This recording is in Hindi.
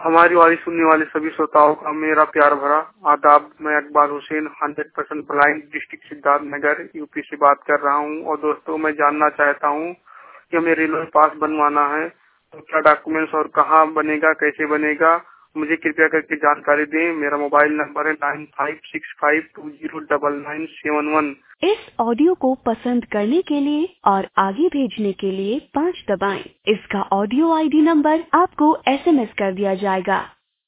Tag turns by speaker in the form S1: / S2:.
S1: हमारी वाली सुनने वाले सभी श्रोताओं का मेरा प्यार भरा आदाब। मैं Iqbal Hussain 100% blind district Siddharth Nagar UP से बात कर रहा हूं। और दोस्तों, मैं जानना चाहता हूं कि हमें रेलवे पास बनवाना है तो क्या डॉक्यूमेंट्स और कहां बनेगा, कैसे बनेगा, मुझे कृपया करके जानकारी दें। मेरा मोबाइल नंबर है 9565209971।
S2: इस ऑडियो को पसंद करने के लिए और आगे भेजने के लिए 5 दबाएं। इसका ऑडियो आईडी नंबर आपको SMS कर दिया जाएगा।